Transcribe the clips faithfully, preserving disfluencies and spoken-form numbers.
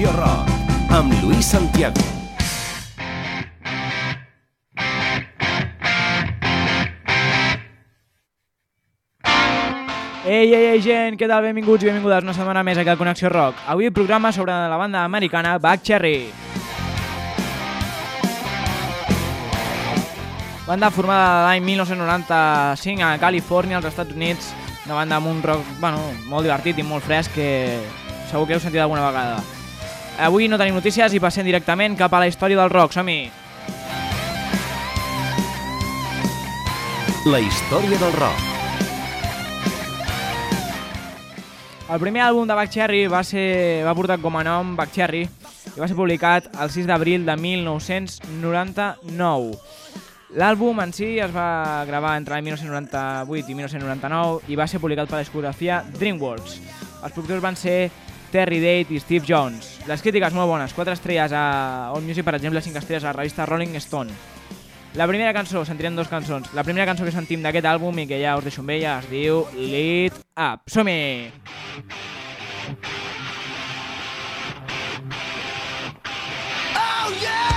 Connexió Rock, amb Luis Santiago. Ei, ei, ei, gent, què tal? Benvinguts i benvingudes una setmana més aquí al Connexió Rock. Avui programa sobre la banda americana Buckcherry. Banda formada l'any mil nou-cents noranta-cinc a Califòrnia, als Estats Units. Una banda amb un rock, bueno, molt divertit i molt fresc que segur que heu sentit alguna vegada. Avui no tenim notícies i passem directament cap a la història del rock. Som-hi! La història del rock. El primer àlbum de Buckcherry va, ser, va portar com a nom Buckcherry i va ser publicat el sis d'abril de mil nou-cents noranta-nou. L'àlbum en si es va gravar entre mil nou-cents noranta-vuit i mil nou-cents noranta-nou i va ser publicat per la discografia DreamWorks. Els productors van ser Terry Date i Steve Jones. Les crítiques molt bones, quatre estrelles a AllMusic, per exemple, cinc estrelles a la revista Rolling Stone. La primera cançó, sentirem dues cançons. La primera cançó que sentim d'aquest àlbum i que ja us deixo amb ella es diu Lit Up. Som-hi! Oh yeah!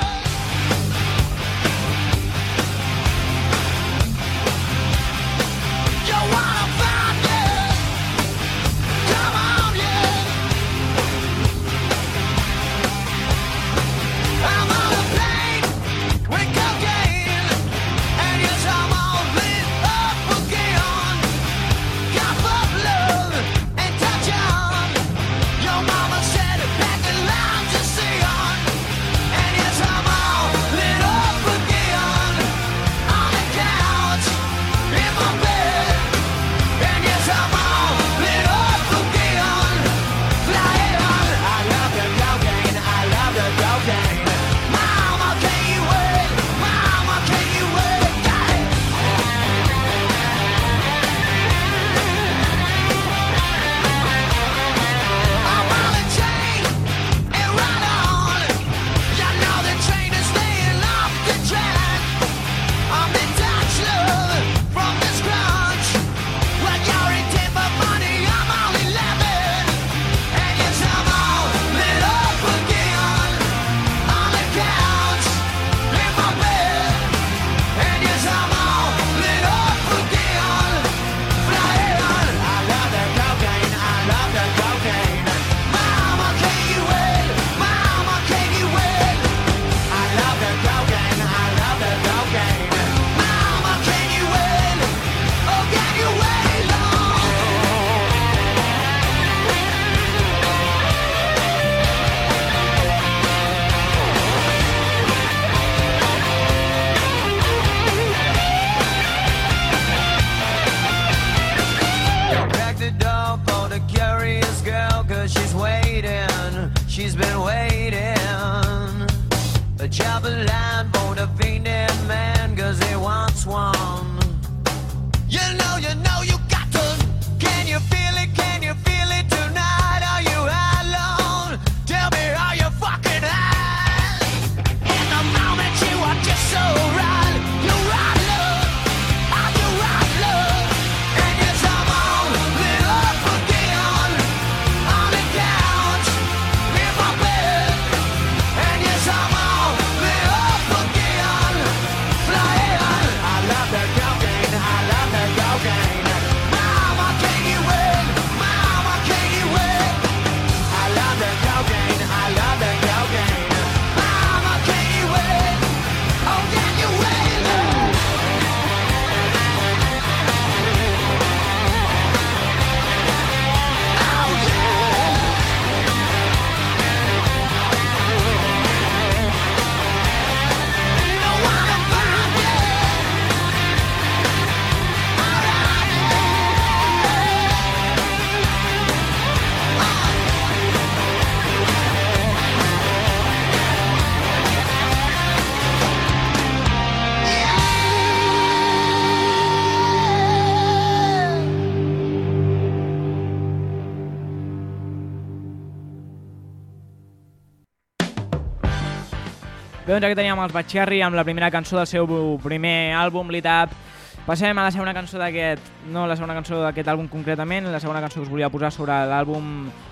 Bé, doncs aquí teníem els Buckcherry amb la primera cançó del seu primer àlbum, Lit Up. Passem a la segona cançó d'aquest, no la segona cançó d'aquest àlbum concretament, la segona cançó que us volia posar sobre l'àlbum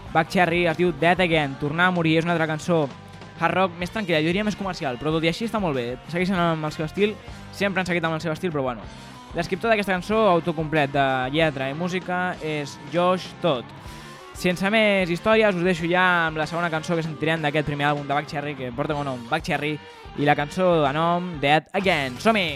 Buckcherry, es diu Dead Again, Tornar a morir, és una altra cançó hard rock més tranquil·la, jo diria més comercial, però tot i així està molt bé, segueixen amb el seu estil, sempre han seguit amb el seu estil, però bueno. L'escriptor d'aquesta cançó, autocomplet de lletra i música, és Josh Todd. Sense més històries, us deixo ja amb la segona cançó que sentirem d'aquest primer àlbum de Buckcherry, que porta com nom Buckcherry, i la cançó de nom Dead Again. Som-hi!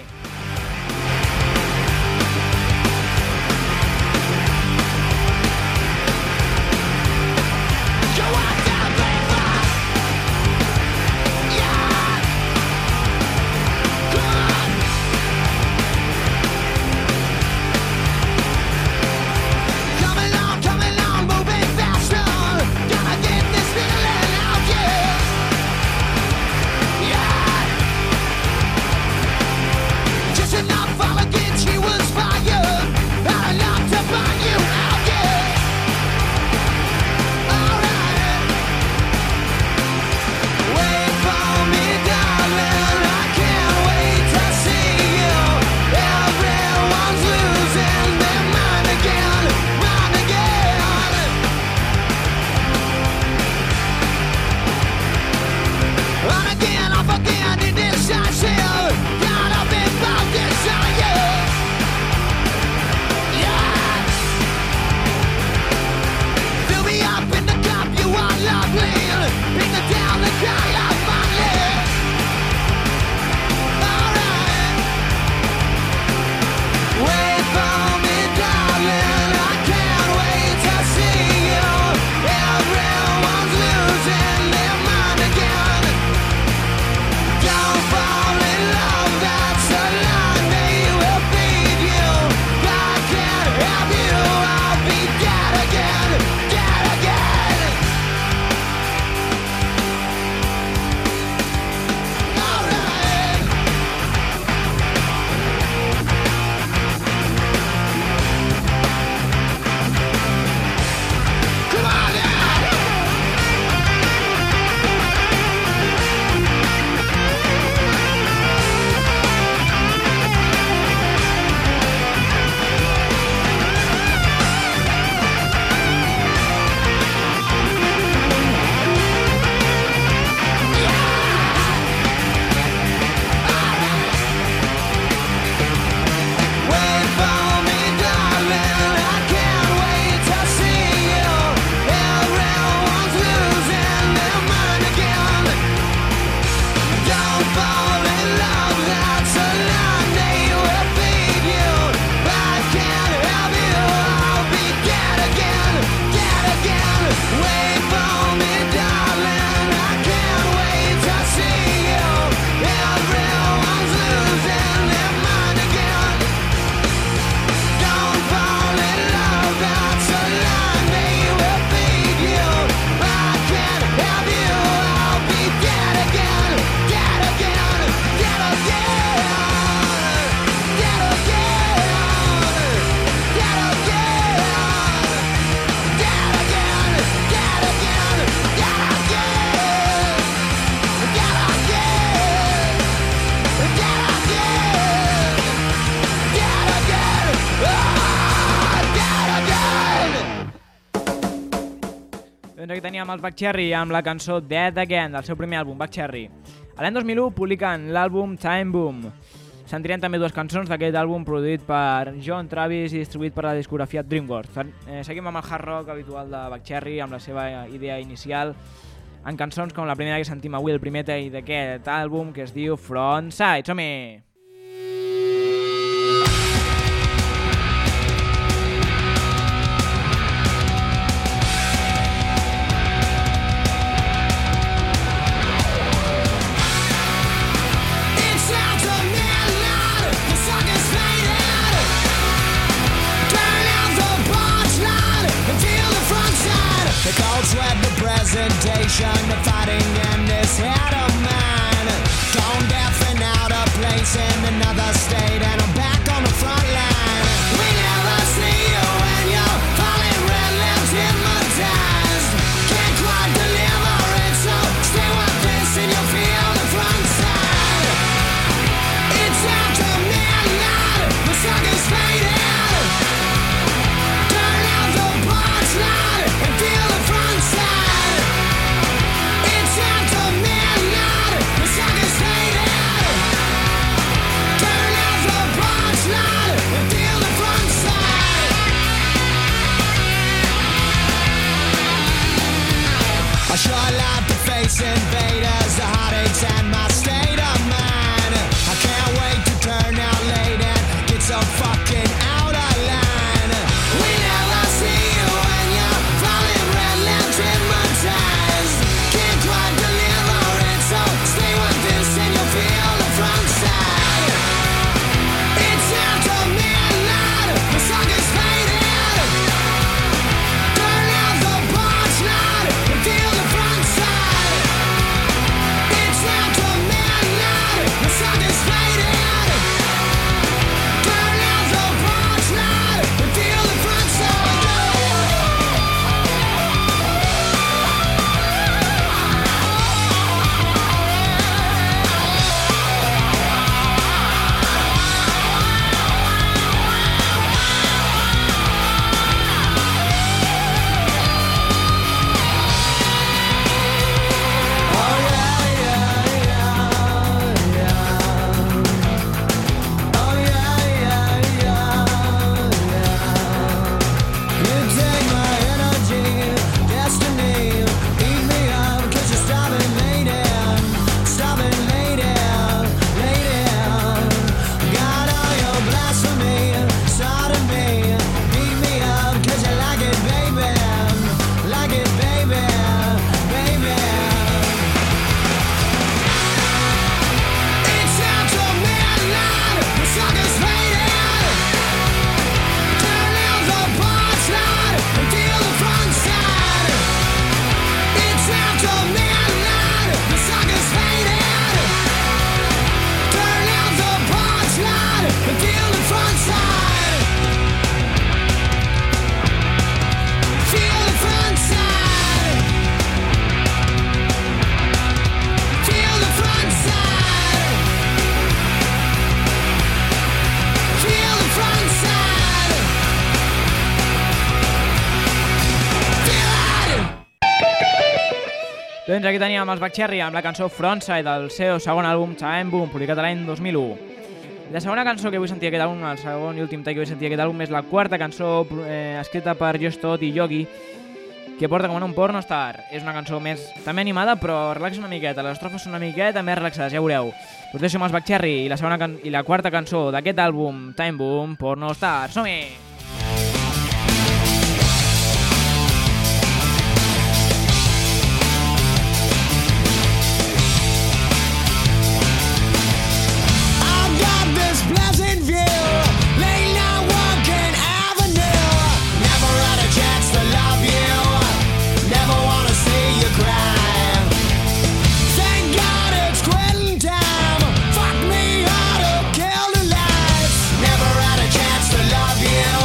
Doncs aquí teníem els Buckcherry amb la cançó Dead Again, del seu primer àlbum, Buckcherry. A l'any dos mil u publiquen l'àlbum Time Boom. Sentirem també dues cançons d'aquest àlbum produït per John Travis i distribuït per la discografia DreamWorks. Eh, seguim amb el hard rock habitual de Buckcherry, amb la seva idea inicial, en cançons com la primera que sentim avui, el primer tall d'aquest àlbum, que es diu Frontside. Som-hi! Presentation of fighting in this head of mine. Tone deaf and out of place in another state, and I'm back on the front line. We never see you when you're falling red lips hypnotized. Can't quite deliver it, so stay with this and you'll feel the front side. It's after midnight, the sucker's faded. Turn out the porch light and feel the front side. space invaders, the heartaches and my state of mind. I can't wait to turn out late and get so fucking out of line. We never see you when you're falling red lamps hypnotized. Can't quite deliver it, so stay with this and you'll feel the front side. It's after midnight, the sun is faded. Turn out the porch light and feel the front side. It's after midnight, the sun is faded. Turn out the porch light and feel the front side. Doncs aquí teníem els Buckcherry amb la cançó Frontside del seu segon àlbum Time Boom, publicat l'any dos mil u. La segona cançó que vull sentir aquest àlbum, el segon i últim take que vull sentir aquest àlbum, és la quarta cançó eh, escrita per Josh Todd i Yogi, que porta com a nom Pornostar. És una cançó més també animada, però relaxa una miqueta. Les estrofes són una miqueta més relaxades, ja veureu. Us deixo amb els Buckcherry i la segona can i la quarta cançó d'aquest àlbum Time Boom, Pornostar. Som-hi! Never had a chance to love you.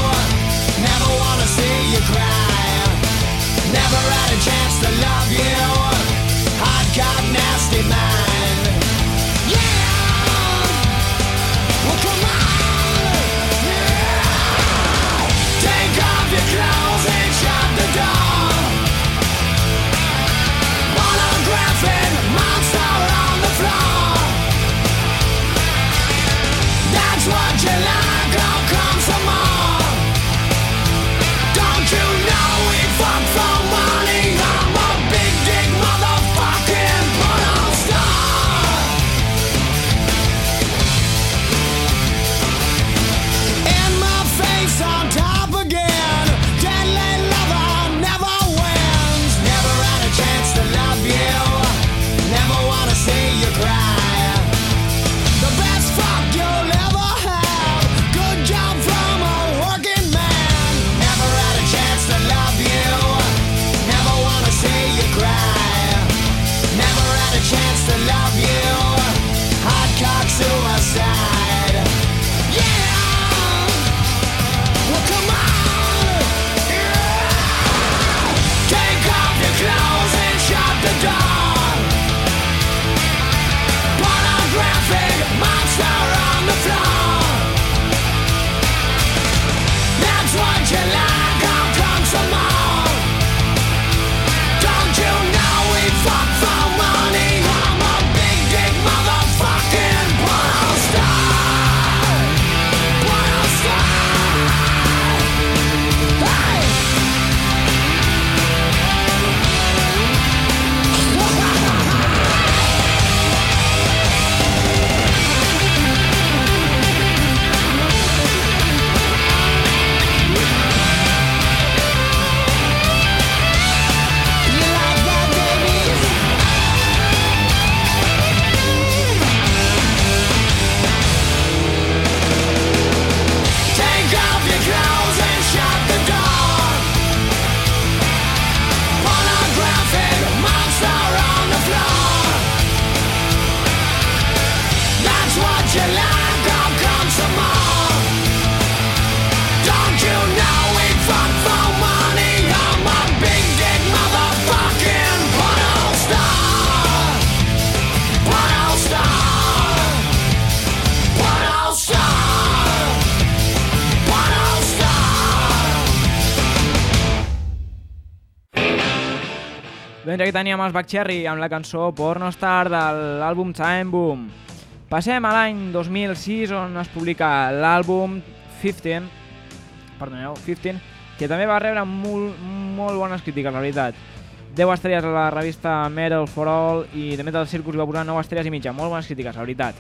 Doncs aquí teníem els Buckcherry amb la cançó Pornostar de l'àlbum Time Boom. Passem a l'any dos mil sis on es publica l'àlbum quinze, perdoneu, quinze, que també va rebre molt, molt bones crítiques, la veritat. deu estrelles a la revista Metal for All i de Metal Circus va posar nou estrelles i mitja, molt bones crítiques, la veritat.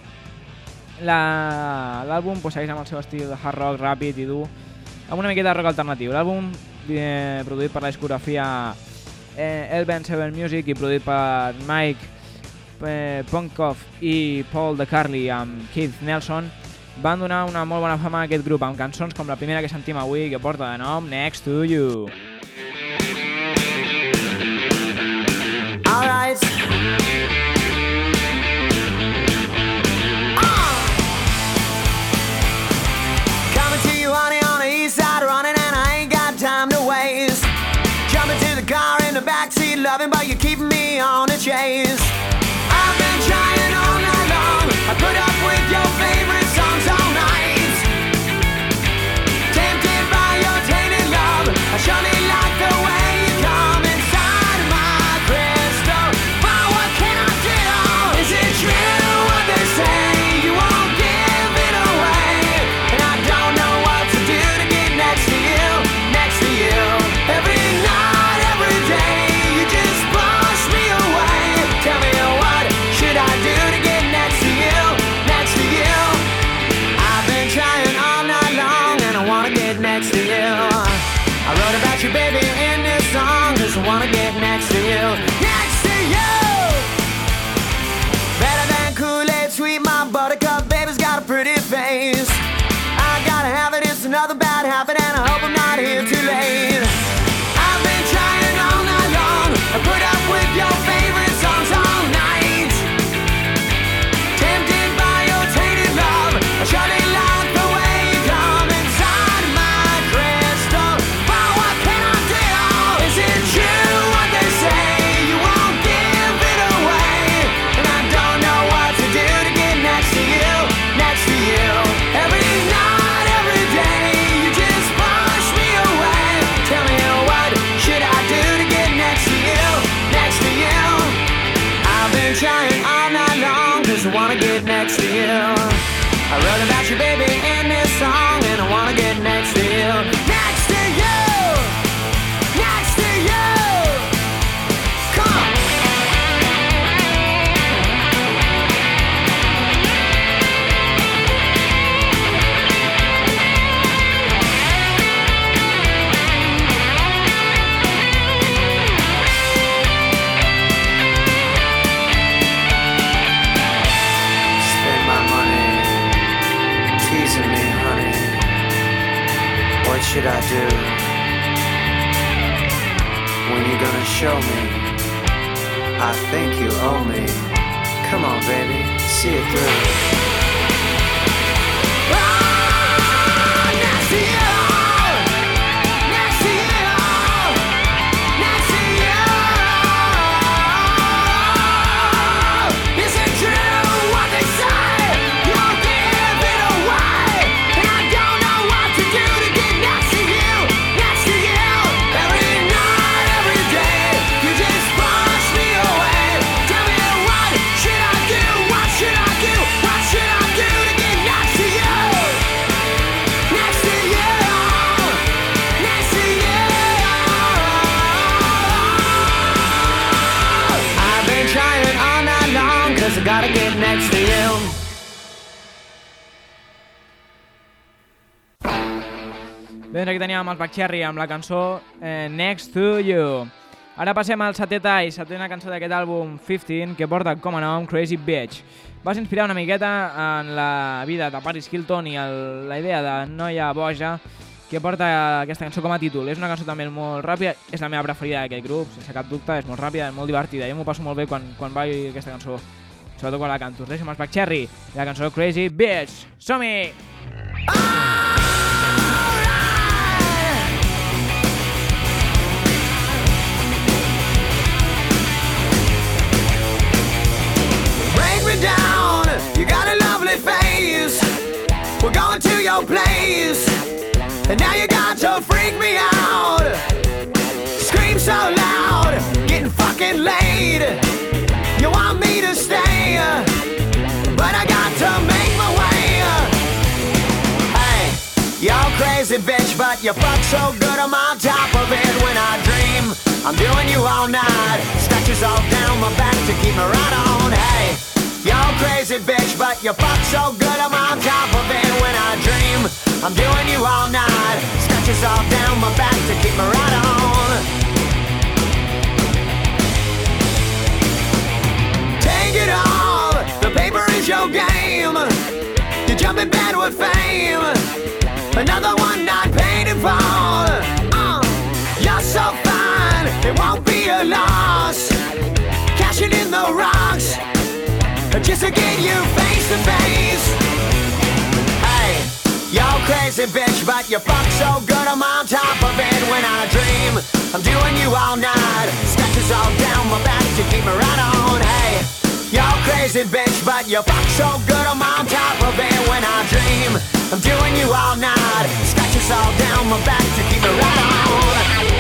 L'àlbum pues, segueix amb el seu estil de hard rock ràpid i dur, amb una miqueta de rock alternatiu. L'àlbum eh, produït per la discografia eh, L Ben seven Music i produït per Mike eh, Punkoff i Paul DeCarly amb Keith Nelson, van donar una molt bona fama a aquest grup, amb cançons com la primera que sentim avui, que porta de nom Next to You. All right. Uh. Coming to you, honey, on the east side, running, and I ain't got time to waste. Jumping to the car in the backseat, loving, but you're keeping me on the chase. I've been trying all night long. I put up with your favorite songs all night. Tempted by your tainted love. I surely like the way you come inside my crystal. But what can I do? Is it true what they say? You won't give it away. And I don't know what to do to get next to you, next to you. Every night, every day, you just push me away. Tell me what should I do to get next to you, next to you? I've been trying all night long and I wanna get next to you. I wrote about you, baby, in this song, cause I wanna get next to you, next to you. Better than Kool-Aid, sweet my buttercup, baby's got a pretty face. I gotta have it, it's another bad habit, and I hope I'm not here too late. I've been trying all night long, I put up with your favorite songs all night. Tempted by your tainted love, I surely like the way you come inside my crystal. But what can I do? Is it true what they say? You won't give it away. And I don't know what to do to get next to you, next to you. Every night, every day, you just push me away. Tell me what should I do to get next to you, next to you? I've been trying all night long, cause I wanna get next to you. I wrote about you, baby, in this song, and I wanna get next to you, next to you, next to you. Come on. Spend my money, teasing me, honey. What should I do? When you gonna show me? I think you owe me. Come on, baby, see it through. Ah, next to you, next to you, next to you. Is it true what they say? You'll give it away. And I don't know what to do to get next to you, next to you. Every night, every day, you just push me away. Tell me what should I do? What should I do? What should I do to get next to you? Next to you, next to you. I've been trying all night long, cause I gotta get next to you. Bé, doncs aquí teníem els Buckcherry amb la cançó eh, Next to You. Ara passem al setè tall, setena cançó d'aquest àlbum quinze, que porta com a nom Crazy Bitch. Va ser inspirar una miqueta en la vida de Paris Hilton i el, la idea de noia boja que porta aquesta cançó com a títol. És una cançó també molt ràpida, és la meva preferida d'aquest grup, sense cap dubte, és molt ràpida, molt divertida. Jo m'ho passo molt bé quan, quan vaig aquesta cançó, sobretot quan la canto. Us deixo amb els Buckcherry i la cançó Crazy Bitch. Som-hi! Break me down, you got a lovely face. We're going to your place, and now you got to freak me out. Scream so loud, getting fucking but you fuck so good I'm on top of it when I dream. I'm doing you all night, scratches all down my back to keep me right on. Hey, you're crazy bitch, but you fuck so good I'm on top of it when I dream. I'm doing you all night, scratches all down my back to keep me right on. Take it all, the paper is your game. You jump in bed with fame. Another one not paid in full. uh, You're so fine, it won't be a loss. Cashing in the rocks just to get you face to face. Hey, you're crazy bitch, but you fuck so good I'm on top of it when I dream. I'm doing you all night, scratches all down my back to keep me right on. Hey, you're crazy bitch, but you fuck so good I'm on top of it when I dream. I'm doing you all night, scratches all down my back to keep me right on.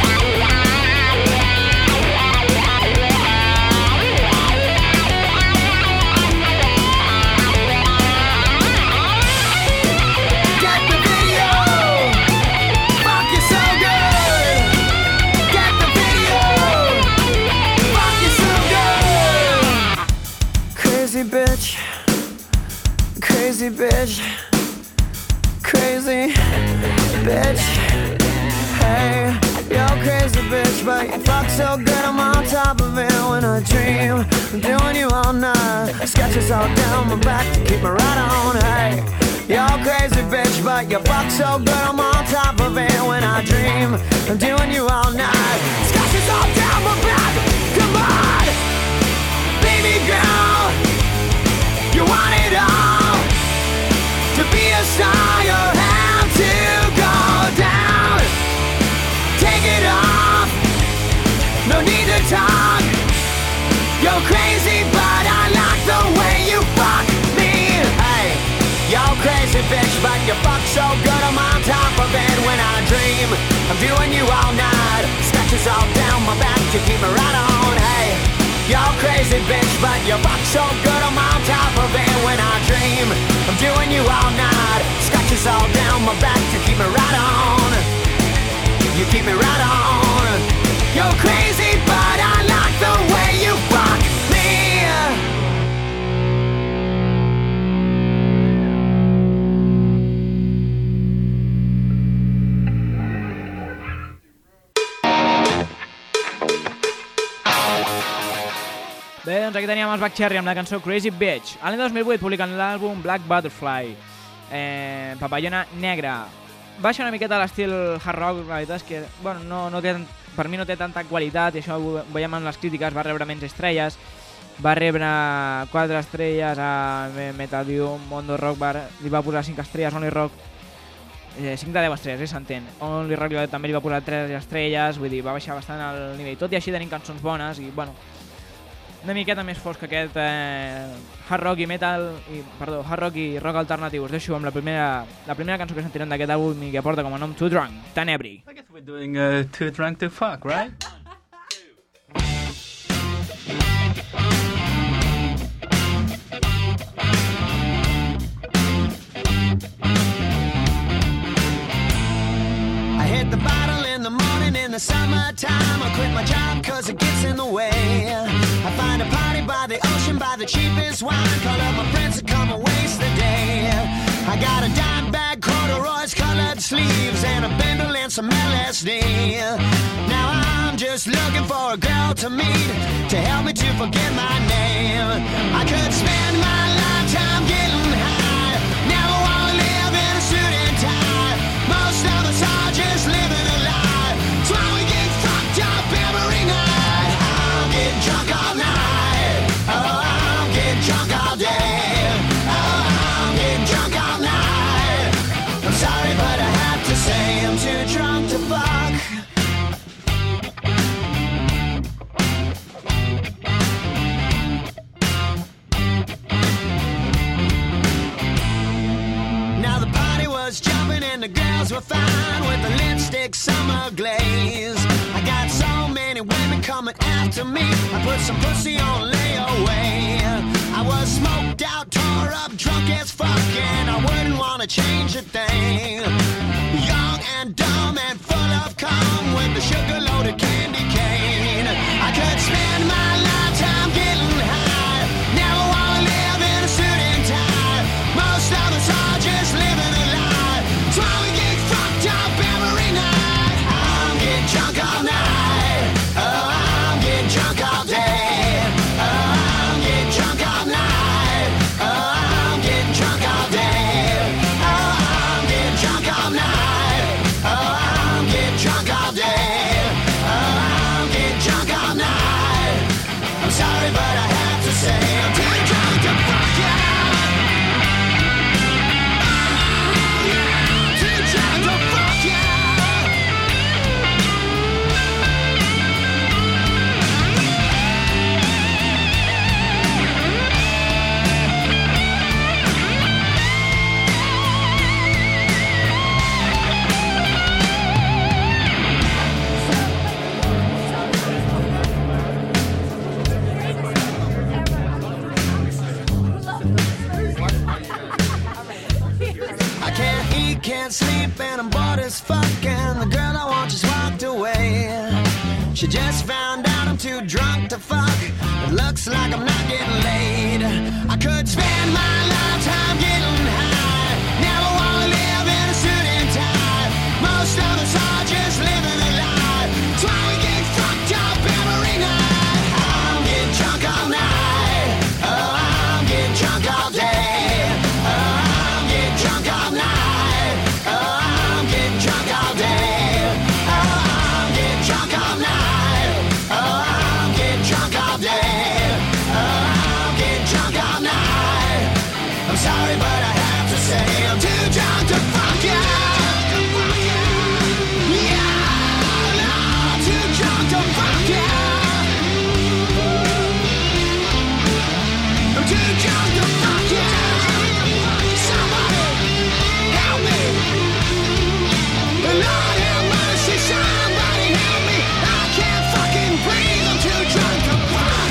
Crazy bitch, crazy bitch, crazy bitch. Hey, you're crazy bitch, but you fuck so good I'm on top of it when I dream. I'm doing you all night, sketches all down my back to keep me right on. Hey, you're crazy bitch, but you fuck so good I'm on top of it when I dream. I'm doing you all night, sketches all down my back. Come on, baby girl. You want it all, to be a star you have to go down. Take it off, no need to talk. You're crazy but I like the way you fuck me. Hey, you're crazy bitch, but you fuck so good I'm on top of it when I dream. I'm doing you all night, scratches all down my back to keep me right on. Hey, you're crazy bitch, but you fuck so good I'm on top of it when I dream. I'm doing you all night, scratches all down my back to keep me right on. You keep me right on. You're crazy, but I like the way you fuck me. Bé, doncs aquí teníem els Black Cherry amb la cançó Crazy Bitch. L'any dos mil vuit publiquen l'àlbum Black Butterfly, eh, Papallona Negra. Baixa una miqueta l'estil hard rock, la veritat és que bueno, no, no té, per mi no té tanta qualitat i això ho veiem en les crítiques, va rebre menys estrelles, va rebre quatre estrelles a Metadium, Mondo Rock va, li va posar cinc estrelles, Only Rock eh, cinc de deu estrelles, eh, s'entén. Only Rock també li va posar tres estrelles, vull dir, va baixar bastant el nivell, tot i així tenim cançons bones i bueno, una miqueta més fosc que aquest eh, hard rock i metal, i, perdó, hard rock i rock alternatiu. Us deixo amb la primera, la primera cançó que sentirem d'aquest àlbum i que porta com a nom Too Drunk, Tenebri. I guess we're doing uh, Too Drunk to Fuck, right? I hit the bottle in the morning in the summertime. I quit my job cause it gets in the way. I find a party by the ocean, buy the cheapest wine, call up my friends to come and waste the day. I got a dime bag, corduroys, colored sleeves, and a bindle and some L S D. Now I'm just looking for a girl to meet, to help me to forget my name. I could spend my lifetime getting high, never wanna live in a suit and tie. Most of us are just living a lie, that's why we get fucked up every night. I'll get drunk all night, oh I'll get drunk all day, oh I'll get drunk all night. I'm sorry but I have to say I'm too drunk to fuck. Now the party was jumping and the girls were fine with the lipstick summer glaze. I got so many women coming after me, I put some pussy on layaway. I was smoked out, tore up, drunk as fuck, and I wouldn't want to change a thing. Young and dumb and full of cum with the sugar-loaded candy cane. I could spend my lifetime getting high, never wanna live in a suit and tie. Most of us are just living a lie. That's why we get fucked up every night. I'm getting drunk all night. Oh, I'm getting drunk all day. Oh, I'm getting drunk all night. Oh, I'm getting drunk all day. Oh, I'm getting drunk all night. Oh, I'm getting drunk all day. Oh, I'm getting drunk all night. I'm sorry, but I have to say I'm too drunk to fuck you. Oh, yeah, I'm too drunk to fuck you. I can't eat, can't sleep, and I'm bored as fuck. And the girl I want just walked away. She just found out I'm too drunk to fuck. It looks like I'm not getting laid. I could spend my lifetime getting high. Never wanna live in a suit and tie. Most of us are just living a lie. That's why we get fucked up every night. I'm getting drunk all night. Oh, I'm getting drunk all day. Oh, I'm getting drunk all night. Oh, I'm getting drunk all day. Oh, I'm getting drunk all night. Oh, I'm getting drunk all day. Oh, I'm getting drunk all night. I'm sorry, but I have to say I'm too drunk to fuck you. Yeah, I'm too drunk to fuck you. I'm too drunk to fuck you. Somebody help me. Lord have mercy, somebody help me. I can't fucking breathe. I'm too drunk to fuck.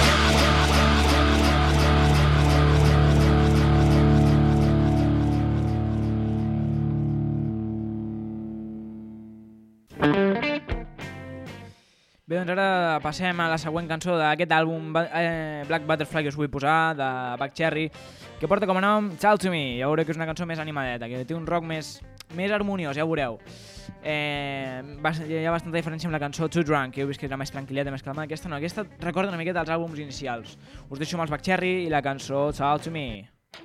Bé, doncs ara passem a la següent cançó d'aquest àlbum, eh, Black Butterfly, que us vull posar, de Buckcherry, que porta com a nom Talk to Me. Ja veureu que és una cançó més animadeta, que té un rock més, més harmoniós, ja ho veureu. Eh, hi ha bastanta diferència amb la cançó Too Drunk, que heu vist que era més tranquil·leta, més calmada. Aquesta no, aquesta recorda una miqueta els àlbums inicials. Us deixo amb els Buckcherry i la cançó Talk to Me.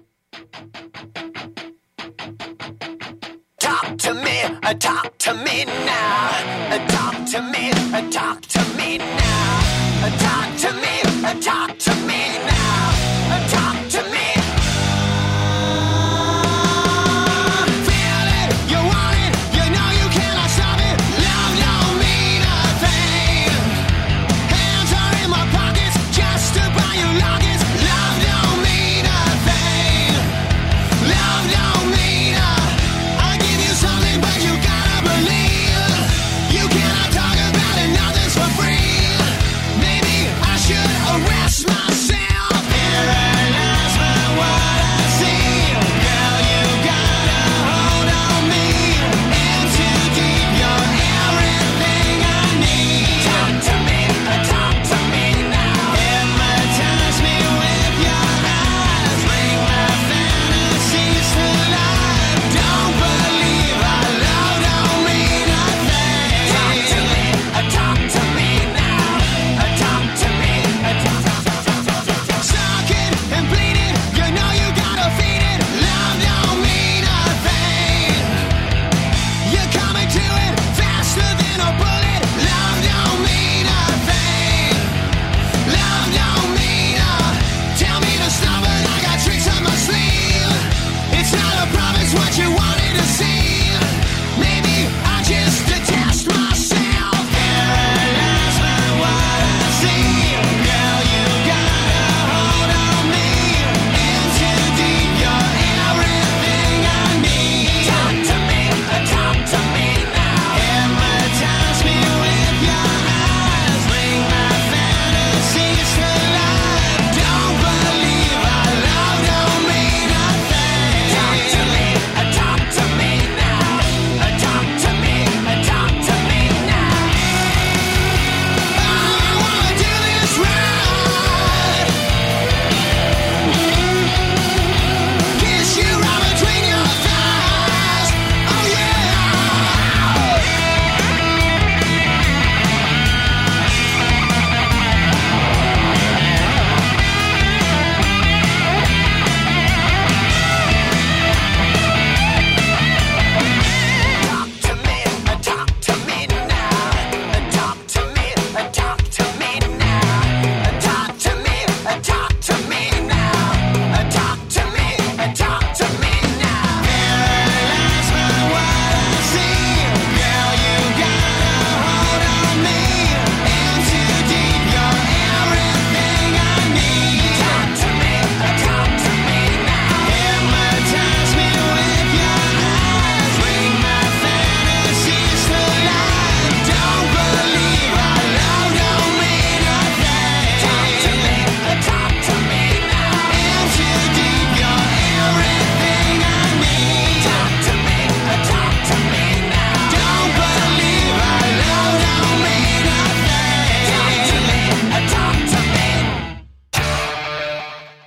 Talk to me, uh, talk to me now. Uh, talk to me, uh, talk to me now. Uh, talk to me, uh, talk to me now. Uh, talk to me. Feel it, you want it, you know you cannot stop it. Love don't mean a thing. Hands are in my pockets just to buy you lockets. Love don't mean a thing. Love don't mean a something, but you gotta believe. You cannot talk about it, nothing's for free. Maybe I should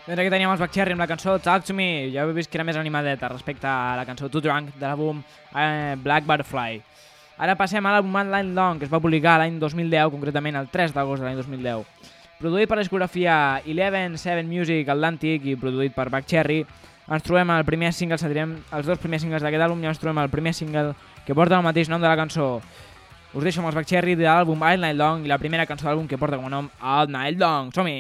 Doncs aquí teníem els Buckcherry amb la cançó Talk to Me. Ja heu vist que era més animadeta respecte a la cançó Too Drunk de l'àlbum eh, Black Butterfly. Ara passem a l'àlbum One Night Long, que es va publicar l'any dos mil deu, concretament el tres d'agost de l'any dos mil deu. Produït per la discografia Eleven Seven Music Atlantic i produït per Buckcherry, ens trobem el primer single, sentirem els dos primers singles d'aquest àlbum i ens trobem el primer single que porta el mateix nom de la cançó. Us deixo amb els Buckcherry de l'àlbum All Night Long i la primera cançó de l'àlbum que porta com a nom All Night Long. Som-hi!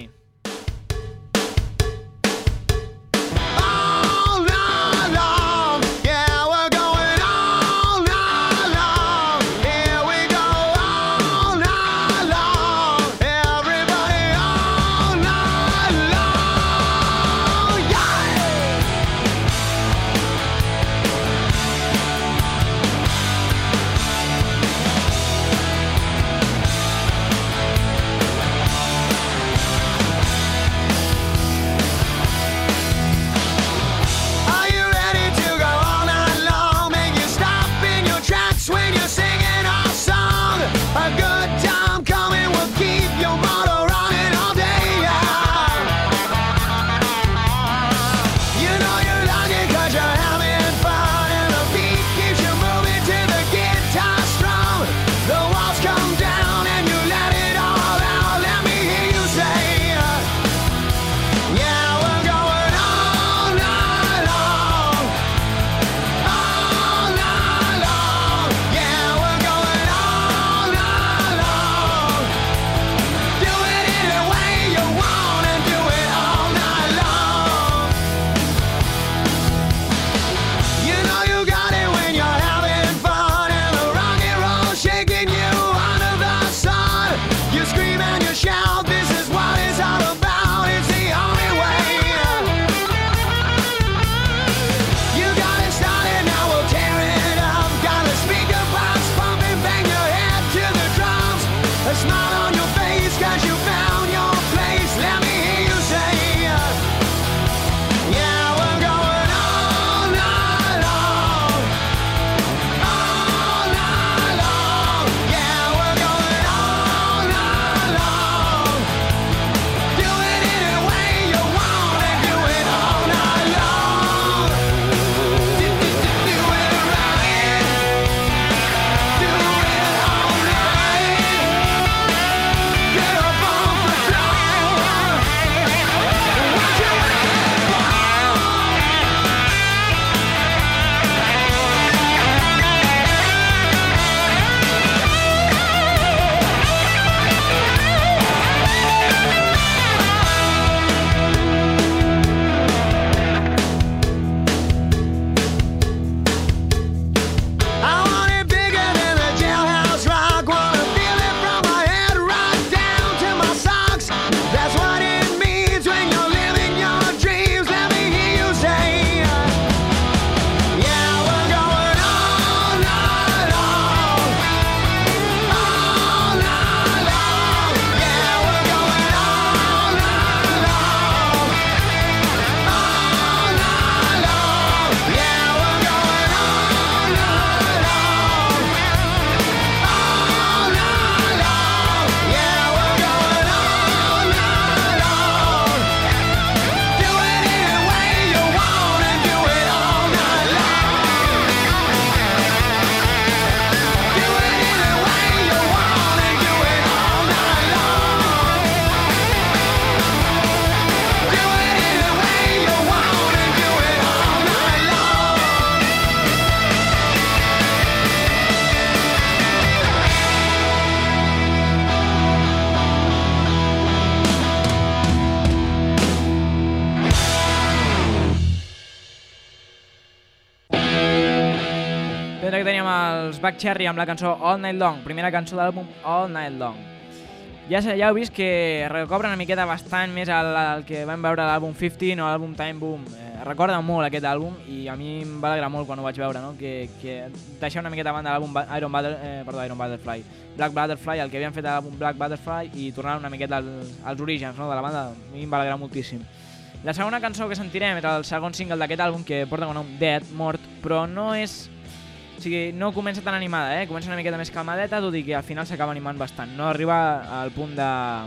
Doncs aquí teníem els Buckcherry amb la cançó All Night Long, primera cançó de l'àlbum All Night Long. Ja, ja heu vist que recobra una miqueta bastant més el, el que vam veure a l'àlbum quinze o a l'àlbum Time Boom. Eh, recorda molt aquest àlbum i a mi em va alegrar molt quan ho vaig veure, no? que, que deixar una miqueta a banda l'àlbum Iron, Butter, eh, perdó, Iron Butterfly, Black Butterfly, el que havien fet a l'àlbum Black Butterfly i tornar una miqueta als, als orígens, no? de la banda. A mi em va alegrar moltíssim. La segona cançó que sentirem és el segon single d'aquest àlbum que porta com a nom Dead, Mort, però no és... O sigui, no comença tan animada, eh? Comença una miqueta més calmadeta, tot i que al final s'acaba animant bastant. No arriba al punt de,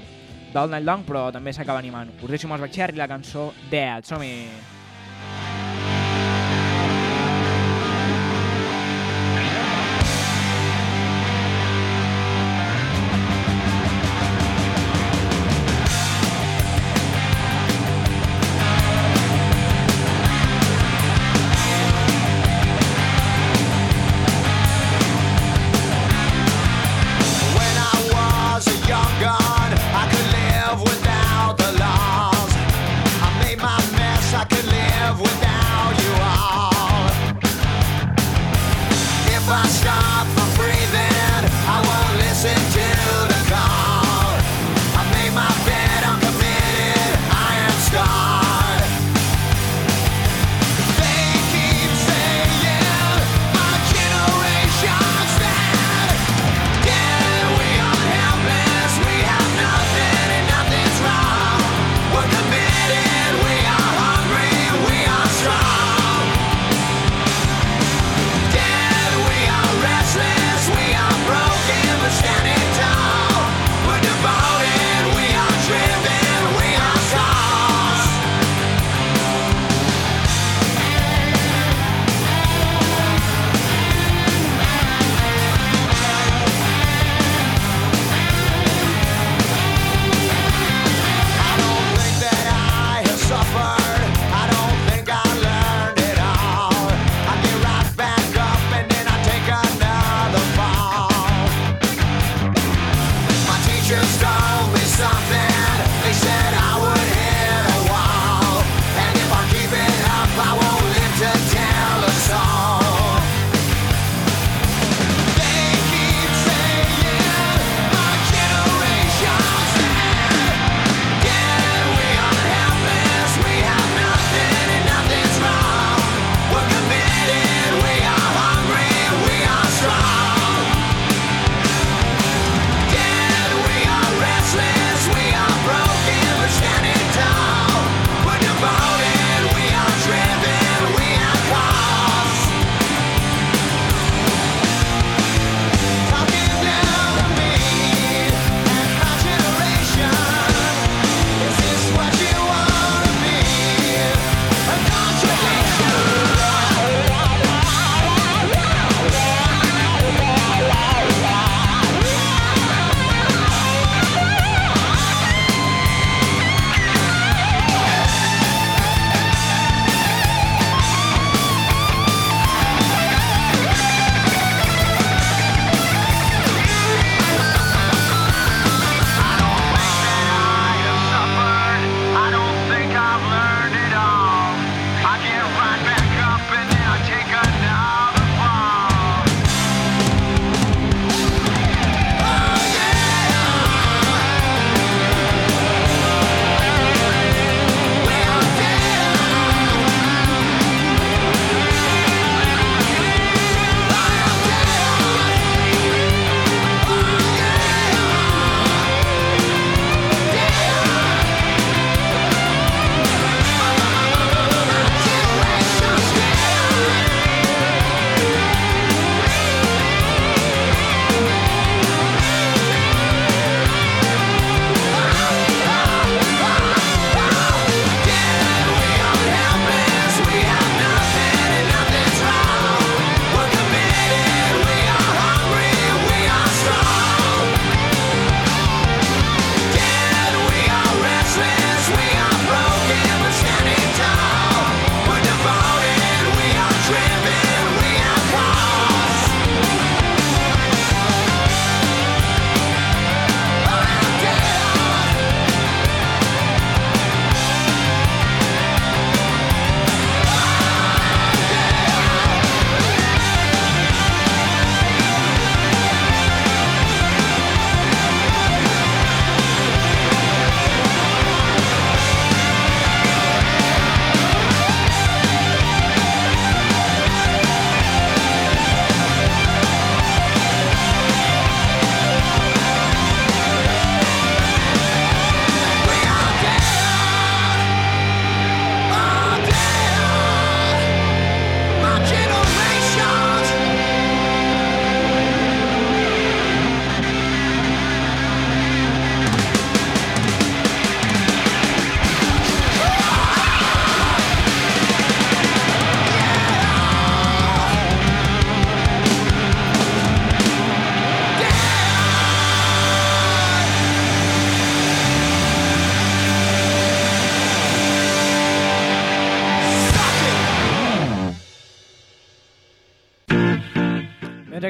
d'All Night Long, però també s'acaba animant. Us deixo amb els Black Cherry la cançó Dead. Som-hi! I could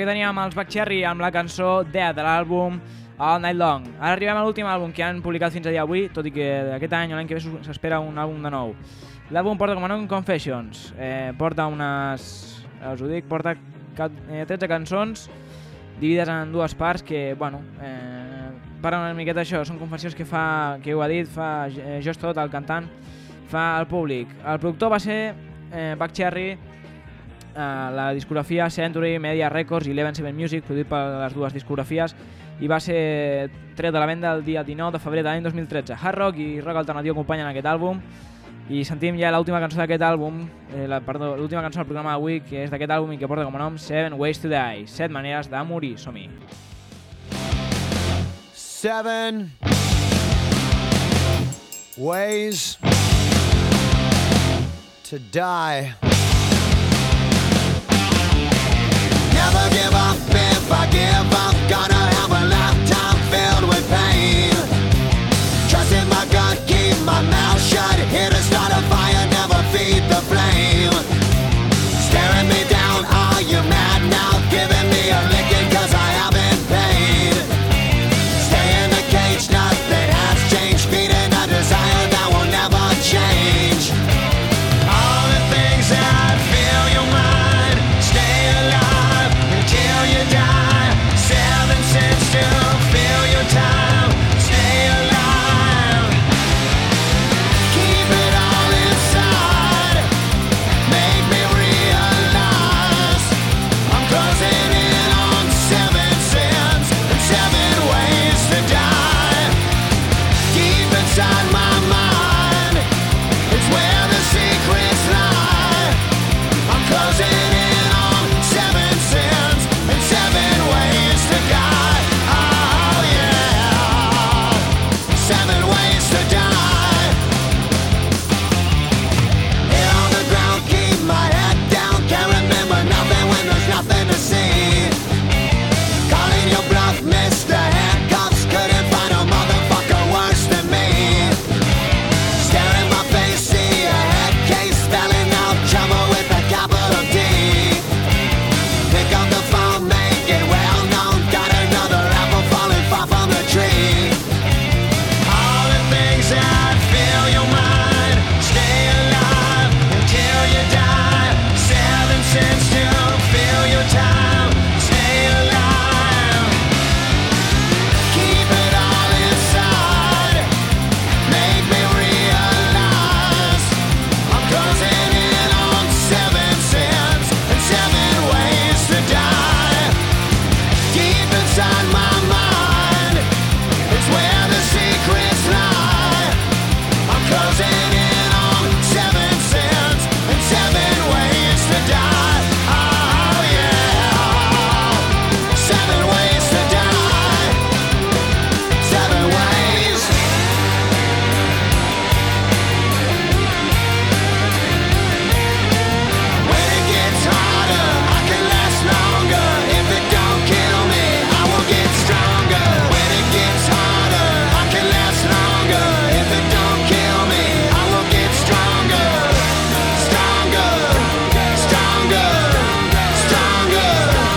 teníem els Buckcherry amb la cançó Dead de l'àlbum All Night Long. Ara arribem a l'últim àlbum que han publicat fins a dia d'avui, tot i que aquest any o l'any que ve s'espera un àlbum de nou. L'àlbum porta com a nom Confessions, eh, porta unes... us ho dic, porta tretze cançons dividides en dues parts que, bueno, eh, parlen una miqueta això, són confessions que fa, que ho ha dit, fa eh, Josh Todd, el cantant, fa al públic. El productor va ser eh, Buckcherry, eh, la discografia Century Media Records i Eleven Seven Music, produït per les dues discografies, i va ser tret de la venda el dia dinou de febrer de l'any dos mil tretze. Hard rock i rock alternatiu acompanyen aquest àlbum, i sentim ja l'última cançó d'aquest àlbum, eh, la, perdó, l'última cançó del programa d'avui, que és d'aquest àlbum i que porta com a nom Seven Ways to Die, set maneres de morir. Som-hi. Seven ways to die. Never give up if I give up. Gonna have a lifetime filled with pain. Trust in my gut, keep my mouth shut. Here to start a fire, never feed the flame. Staring me down, are you mad now? Giving me a licking cause I haven't paid. Stay in the cage, nothing has changed. Feeding a desire that will never change. All the things that fill your mind, stay alive until you die. Seven sins to fill your time, stay alive. Keep it all inside, make me realize I'm closing in on seven sins and seven ways to die. Deep inside my mind is where the secrets lie. I'm closing in on seven sins and seven ways to die. Oh yeah, seven ways to die. Head on the ground, keep my head down. Can't remember nothing when there's nothing to see. Calling your bluff, Mister Handcuffs. Couldn't find a motherfucker worse than me. Stare in my face, see a head case. Spelling out trouble with a capital D. Pick up the phone, make it well known. Got another apple falling far from the tree. All the things that fill your mind, stay alive until you die. Seven sins to fill your time, stay alive. Keep it all inside, make me realize I'm closing in on seven sins and seven ways to die. Deep inside my mind is where the secrets lie. I'm closing in on seven sins and seven ways to die. Oh yeah, seven ways to die. Seven ways. When it gets harder, I can last longer. If it don't kill me, I will get stronger. When it gets harder, I can last longer. If it don't kill me, I will get stronger. Stronger, stronger, stronger.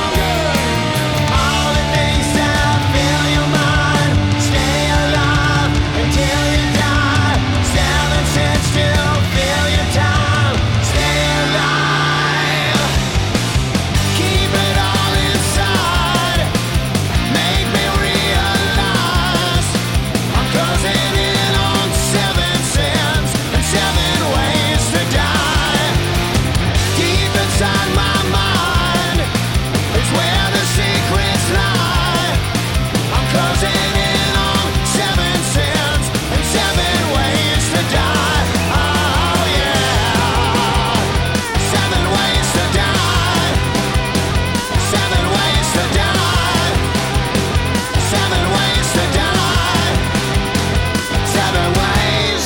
All the things that fill your mind, stay alive until you die. Seven sins to fill your time, stay alive. Keep it all inside, make me realize I'm closing in on seven sins and seven ways to die. Deep inside my mind is where the secrets lie. I'm closing in on seven sins and seven ways to die. Oh yeah, seven ways to die. Seven ways to die. Seven ways to die. Seven ways.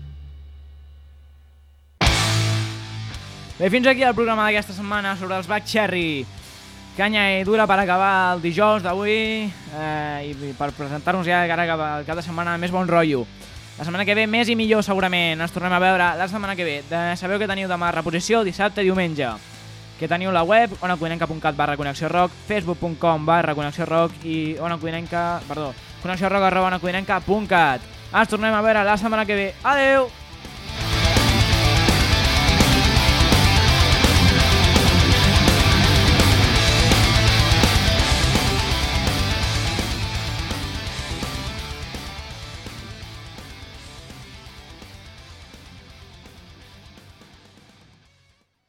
Bé, fins aquí el programa d'aquesta setmana sobre els Buckcherry. Canya i dura per acabar el dijous d'avui eh, i per presentar-nos ja que ara acaba el cap de setmana més bon rotllo. La setmana que ve més i millor segurament. Ens tornem a veure la setmana que ve. De, sabeu que teniu demà reposició, dissabte i diumenge. que teniu la web onacoinenca.cat barra connexió rock, facebook.com barra connexió rock i onacoinenca, perdó, connexió rock arroba onacoinenca.cat. Ens tornem a veure la setmana que ve. Adeu!